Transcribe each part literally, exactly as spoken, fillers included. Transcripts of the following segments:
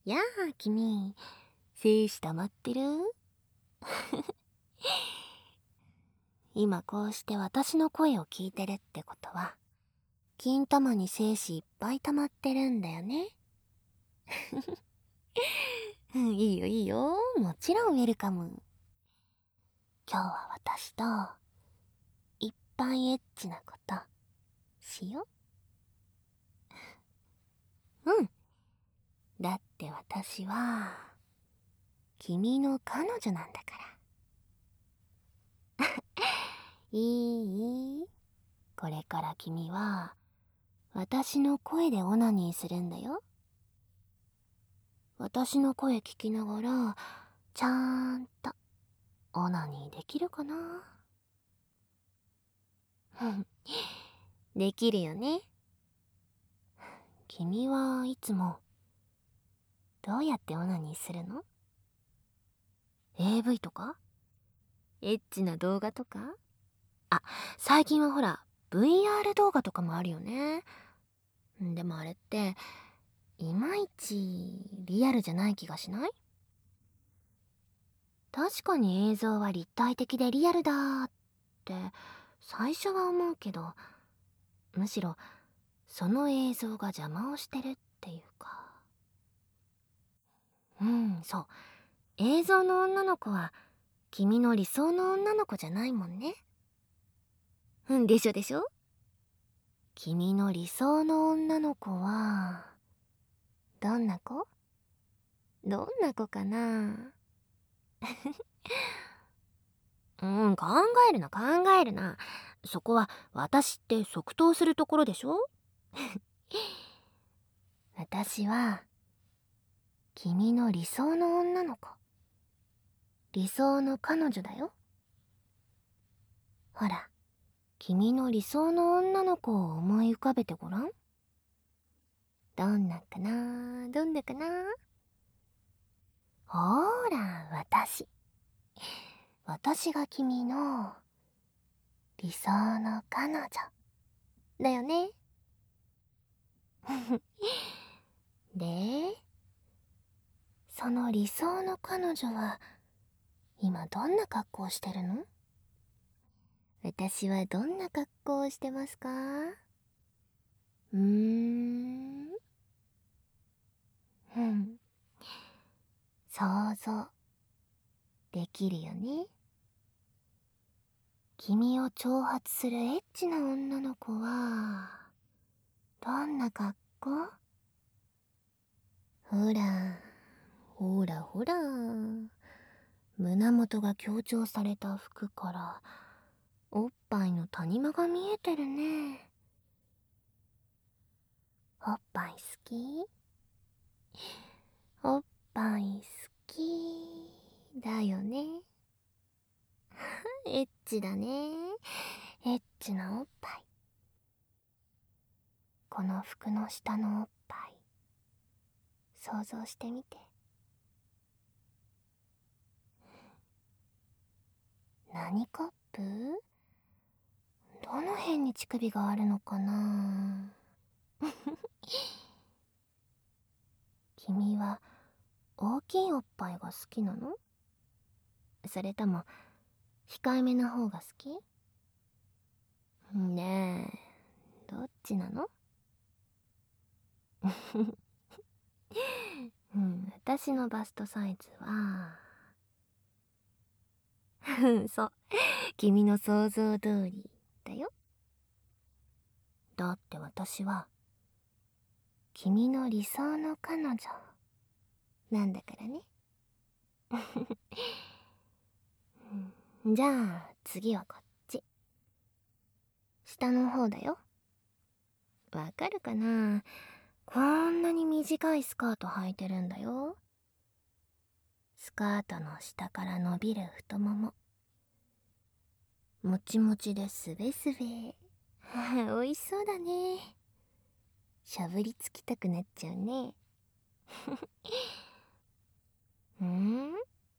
やあ、君、精子溜まってる？今こうして私の声を聞いてるってことは、金玉に精子いっぱい溜まってるんだよね。うん、いいよいいよ。もちろんウェルカム。今日は私と、いっぱいエッチなこと、しよう。うん。だって私は、君の彼女なんだから。いい？これから君は、私の声でオナニーするんだよ。私の声聞きながら、ちゃーんと、オナニーできるかな？できるよね。君はいつも、どうやってオナニーするの？ エーブイ とかエッチな動画とか？あ、最近はほら、ブイアール 動画とかもあるよね。でもあれって、いまいちリアルじゃない気がしない？確かに映像は立体的でリアルだーって最初は思うけど、むしろその映像が邪魔をしてるっていうか。うん、そう。映像の女の子は君の理想の女の子じゃないもんね。うんでしょでしょ。君の理想の女の子はどんな子？どんな子かな？うん、考えるな考えるな。そこは私って即答するところでしょ。私は君の理想の女の子、理想の彼女だよ。ほら、君の理想の女の子を思い浮かべてごらん。どんなかなどんなかな。ほーら、私。私が君の理想の彼女だよね。で、その理想の彼女は今どんな格好をしてるの？私はどんな格好をしてますか？うーん。うん。想像できるよね。君を挑発するエッチな女の子はどんな格好？ほら、ほらほら。胸元が強調された服からおっぱいの谷間が見えてるね。おっぱい好き？おっぱい好きだよね。エッチだね。エッチなおっぱい。この服の下のおっぱい想像してみて。何カップ？どの辺に乳首があるのかな？君は大きいおっぱいが好きなの？それとも控えめな方が好き？ねえ、どっちなの？うん、私のバストサイズはそう、君の想像通りだよ。だって私は君の理想の彼女なんだからね。うん、じゃあ次はこっち。下の方だよ。わかるかな？こんなに短いスカート履いてるんだよ。スカートの下から伸びる太もも。もちもちですべすべ。おいしそうだね。しゃぶりつきたくなっちゃうね。うん？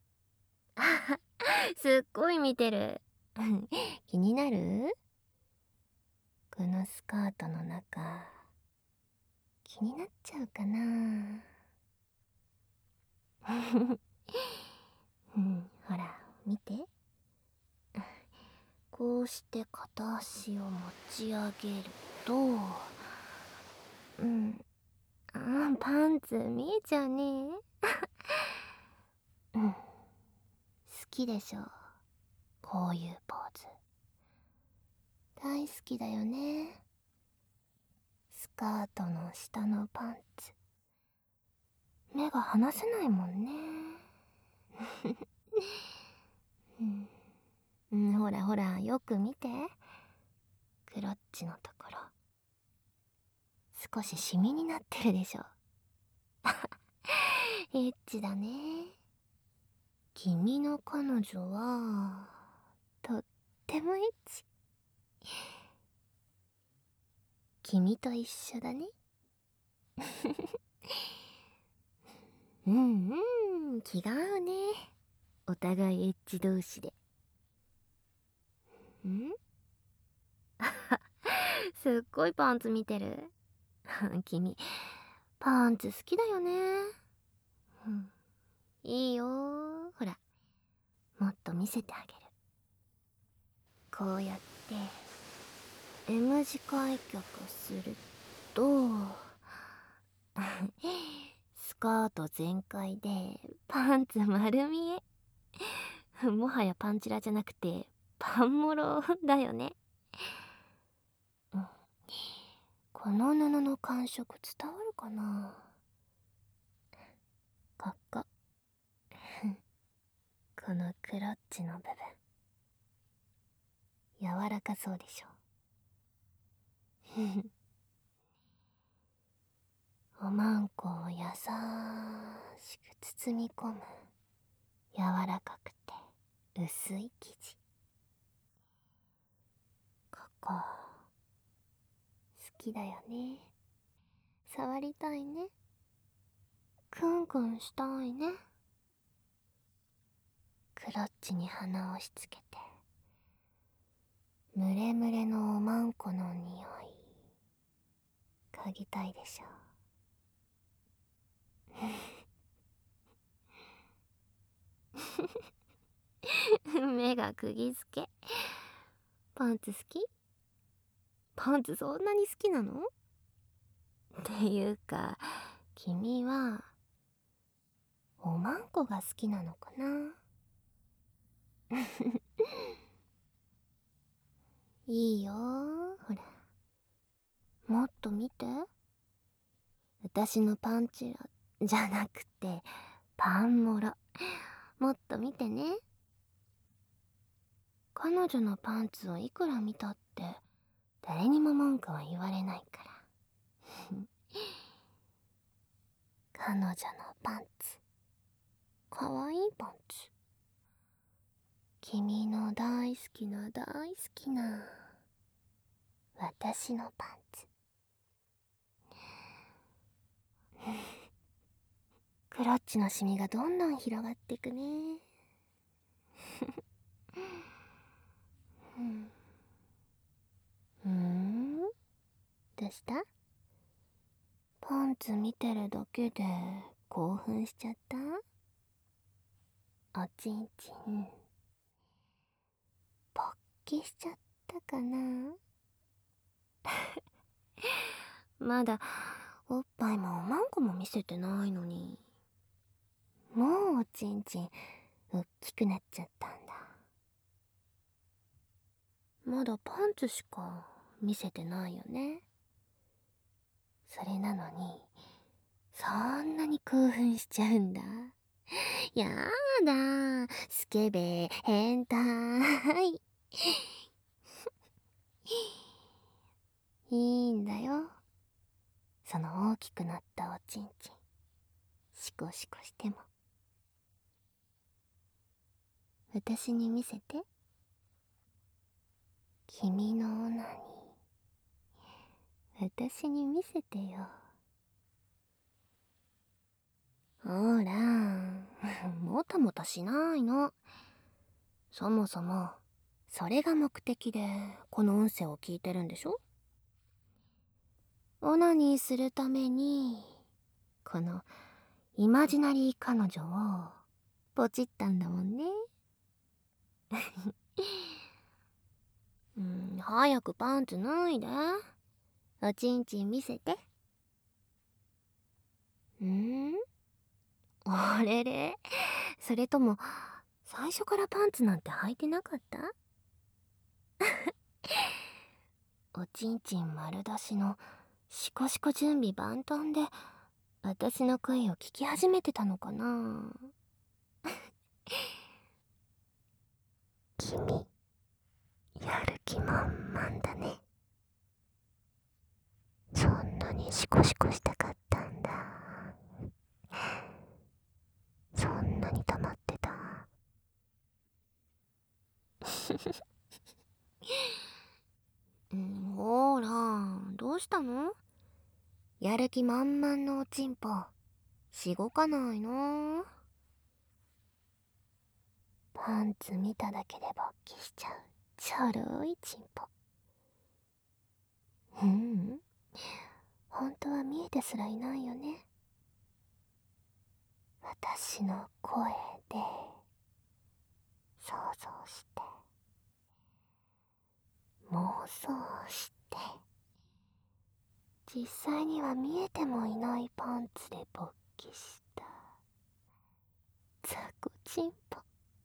すっごい見てる。気になる？このスカートの中、気になっちゃうかな？ うん、ほら見て。こうして片足を持ち上げると、うん、あーパンツ見えちゃうね。うん、好きでしょ、こういうポーズ。大好きだよね。スカートの下のパンツ、目が離せないもんね。うん、うん、ほらほらよく見て、クロッチのところ少しシミになってるでしょ。エッチだね。君の彼女はとってもエッチ。君と一緒だね。うんうん、気が合うね。お互いエッチ同士で。んすっごいパンツ見てる。君パンツ好きだよね。うん、いいよ、ほらもっと見せてあげる。こうやって M 字開脚するとスカート全開でパンツ丸見え。もはやパンチラじゃなくてパンモロだよね。うん、この布の感触伝わるかな。こここのクロッチの部分、柔らかそうでしょ。おまんこを優しく包み込む柔らかくて薄い生地。ここ好きだよね。触りたいね。クンクンしたいね。クロッチに鼻を押し付けて、ムレムレのおまんこの匂い嗅ぎたいでしょ。目が釘付け。パンツ好き？パンツそんなに好きなの？っていうか君はおまんこが好きなのかな。いいよ、ほらもっと見て。私のパンチラじゃなくてパンモロ、もっと見てね。彼女のパンツをいくら見たって誰にも文句は言われないから。彼女のパンツ、かわいいパンツ。君の大好きな大好きな私のパンツ。クロッチのシミがどんどん広がってくね。うん、うーん、どうした？パンツ見てるだけで興奮しちゃった？おちんちんポッキしちゃったかな。まだおっぱいもおまんこも見せてないのに、もうおちんちんおっきくなっちゃったんだ。まだパンツしか見せてないよね。それなのにそんなに興奮しちゃうんだ。やだ、スケベ変態。いいんだよ、その大きくなったおちんちんシコシコしても。私に見せて。君のオナニー私に見せてよ。ほらもたもたしないの。そもそもそれが目的でこの音声を聞いてるんでしょ。オナニーするためにこのイマジナリー彼女をポチったんだもんね。うん、早くパンツ脱いで。おちんちん見せて。ん？あれれ？それとも最初からパンツなんて履いてなかった？おちんちん丸出しのシコシコ準備万端で私の声を聞き始めてたのかな。君、やる気満々だね。そんなにシコシコしたかったんだ。そんなに溜まってた。うん、ほら、どうしたの？やる気満々のおちんぽ、しごかないの？パンツ見ただけで勃起しちゃうちょろいちんぽ。うん、本当は見えてすらいないよね。私の声で想像して妄想して実際には見えてもいないパンツで勃起した雑魚ちんぽ。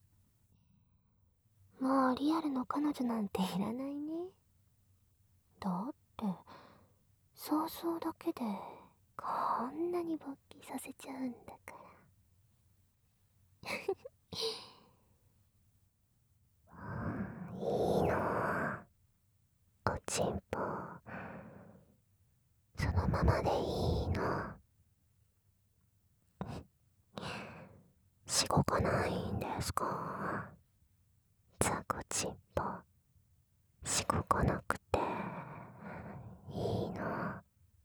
もうリアルの彼女なんていらないね。だって想像だけでこんなに勃起させちゃうんだから。いいの、おちんぽそのままでいいの。しごかないんですか？ザコちんぽしごかなくていいの。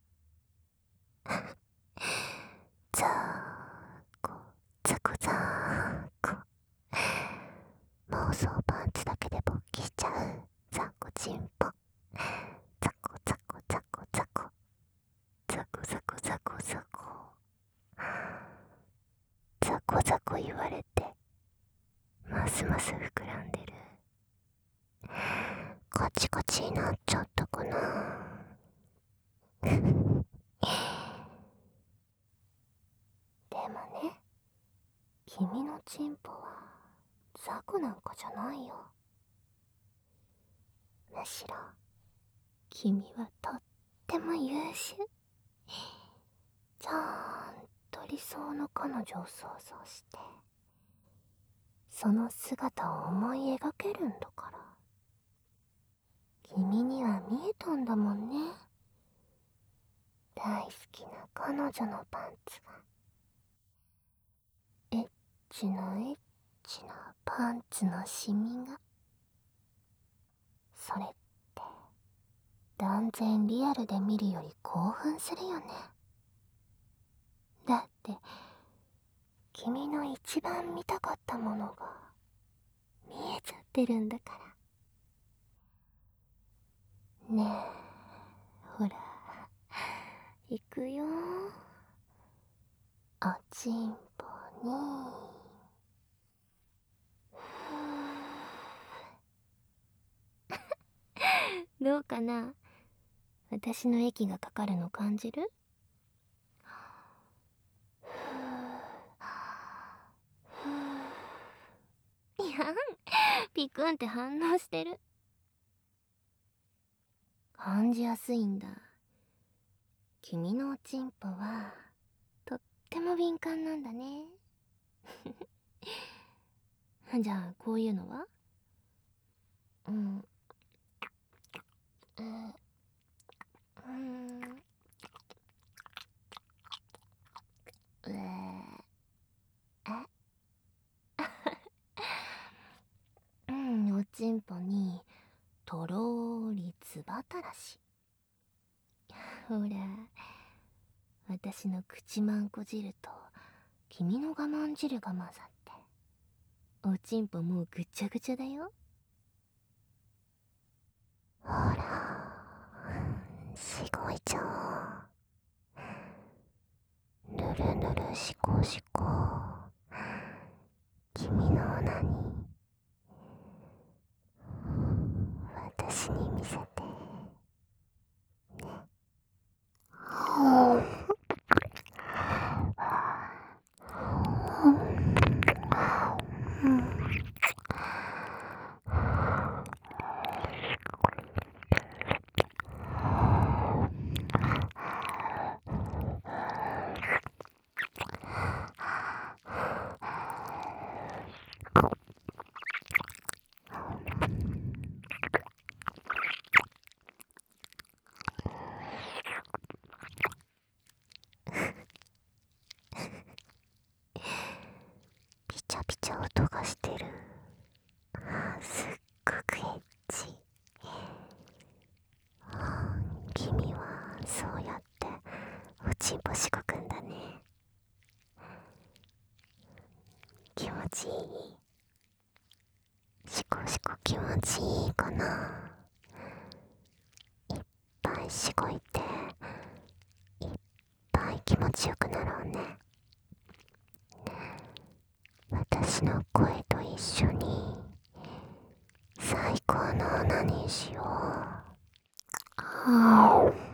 ザーコザコザーコ妄想パンツだけで勃起しちゃうザコちんぽ。ザコザコザコザコザコザコザコザコザコザコ言われてますます膨らんでる。カチカチになっちゃったかな。でもね、君のチンポは雑魚なんかじゃないよ。むしろ君はとっても優秀。ちゃんと理想の彼女を想像してその姿を思い描けるんだから。君には見えたんだもんね、大好きな彼女のパンツが。エッチなエッチなパンツのシミが。それって断然リアルで見るより興奮するよね。だって君の一番見たかったものが見えちゃってるんだから。ねえ、ほら行くよ、おちんぽに。どうかな？私の息がかかるの感じる？いやん、ピクンって反応してる。感じやすいんだ。君のおちんぽはとっても敏感なんだね。じゃあこういうのは？うん、うん、うん、うええうん、おちんぽにとろーりつばたらし。ほら、私の口まんこ汁と君の我慢汁が混ざっておちんぽもうぐちゃぐちゃだよ。ほら、すごいじゃん。ルぬるぬるしこしこ、君のオナニー私に見せてね。ピチャピチャ音がしてる。すっごくエッチ。君はそうやっておちんぽしごくんだね。気持ちいい？しこしこ気持ちいいかな。いっぱいしごいていっぱい気持ちよくなろうね。私の声と一緒に最高のオナニーしよう。はぁ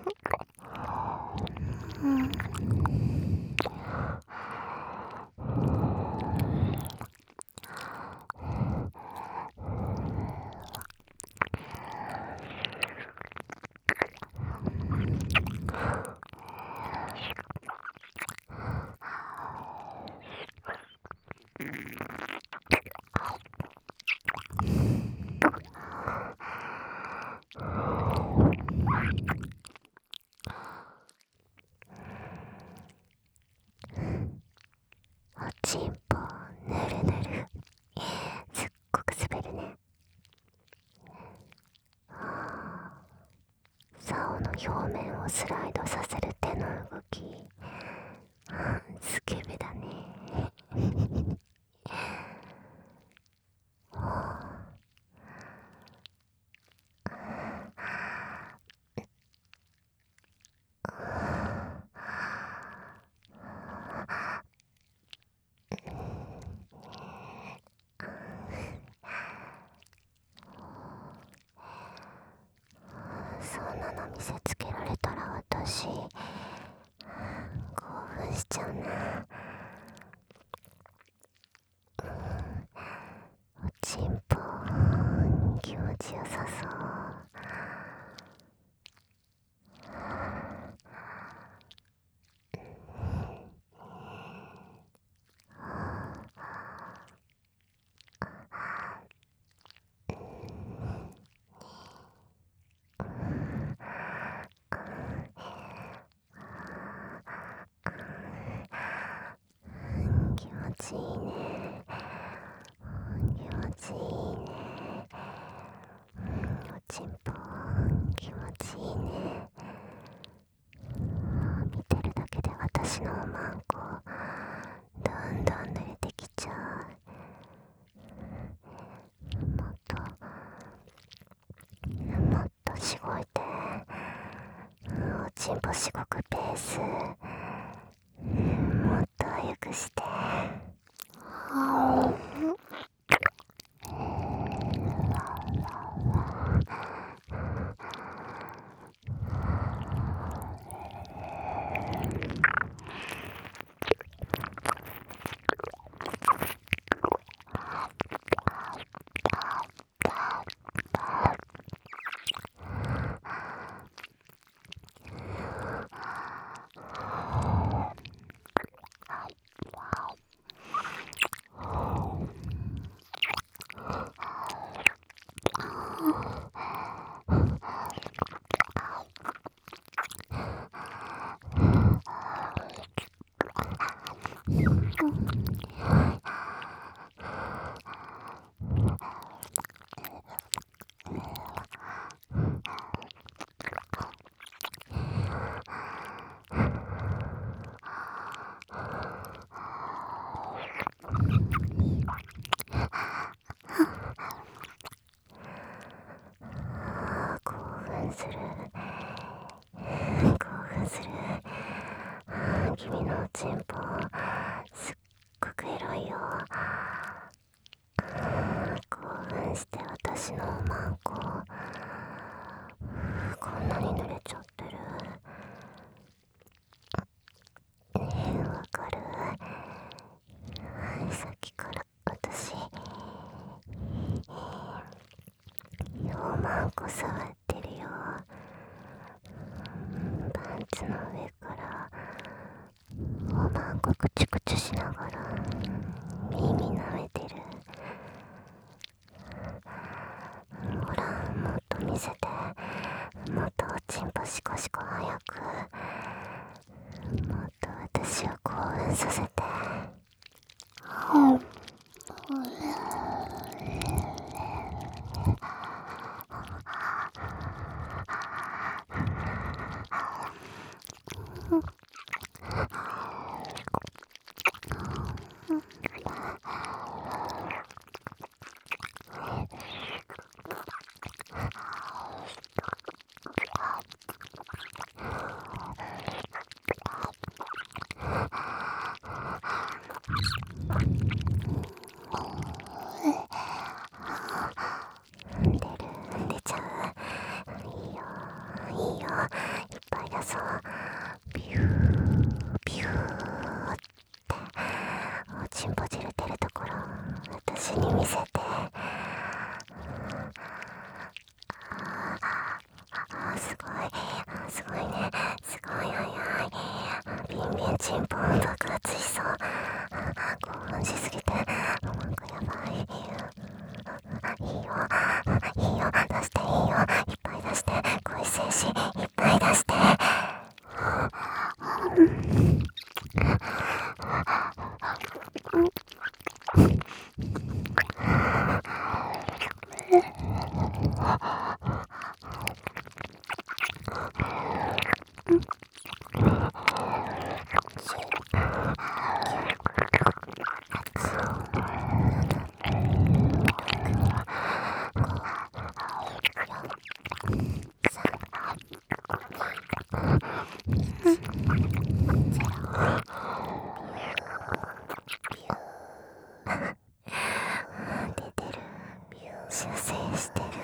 おちんぽぬるぬる、すっごく滑るね。竿の表面をスライドさせる手の動き、スケベだね。そんなの見せつけられたら私興奮しちゃうな。おちんぽ気持ちよさそう。気持ちいいね。気持ちいいね。おちんぽ気持ちいいね。見てるだけで私のおまんこどんどん濡れてきちゃう。もっともっとしごいて、おちんぽしごくペースもっと早くして。興奮する。興奮する。気君のおちんぽすっごくエロいよ。興奮して私のおまんここんなに濡れちゃってる。ねえ、わかる？さっきから私おまんこ触ってるよ。パンツの上からおまんこくちゅくちゅしながら耳舐めてる。ほら、もっと見せて。もっとおちんぽシコシコ早く。もっと私を興奮させて。出る、出ちゃう。いいよ、いいよ、いっぱい出そう。ビュービューっておちんぽ汁出るところ私に見せて。ああ、すごい、あすごいね、すごい早い。ビンビンチンポン爆発しそう。興奮しすぎてなんかやばい。いいよ、いいよ、出していいよ、いっぱい出して。恋精子いっぱい出して。出てる、修正してる。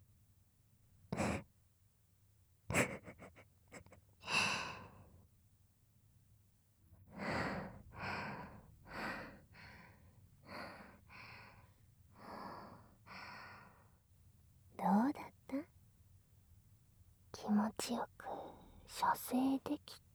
どうだった？気持ちよく射精できた？